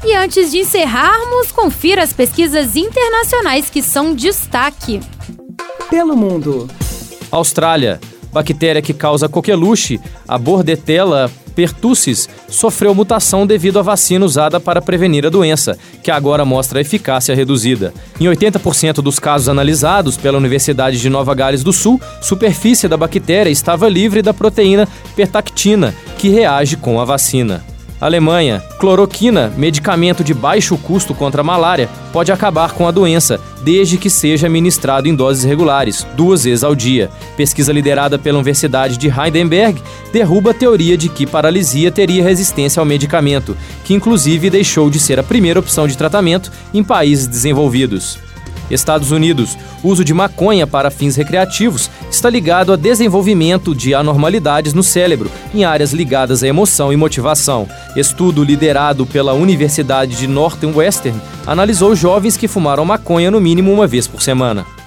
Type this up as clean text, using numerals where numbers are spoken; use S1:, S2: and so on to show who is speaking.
S1: E antes de encerrarmos, confira as pesquisas internacionais que são destaque.
S2: Pelo mundo.
S3: Austrália. Bactéria que causa coqueluche, a Bordetella pertussis, sofreu mutação devido à vacina usada para prevenir a doença, que agora mostra eficácia reduzida. Em 80% dos casos analisados pela Universidade de Nova Gales do Sul, superfície da bactéria estava livre da proteína pertactina, que reage com a vacina. Alemanha. Cloroquina, medicamento de baixo custo contra a malária, pode acabar com a doença, desde que seja administrado em doses regulares, 2 vezes ao dia. Pesquisa liderada pela Universidade de Heidelberg derruba a teoria de que paralisia teria resistência ao medicamento, que inclusive deixou de ser a primeira opção de tratamento em países desenvolvidos. Estados Unidos. O uso de maconha para fins recreativos está ligado a desenvolvimento de anormalidades no cérebro, em áreas ligadas à emoção e motivação. Estudo liderado pela Universidade de Northwestern analisou jovens que fumaram maconha no mínimo 1 vez por semana.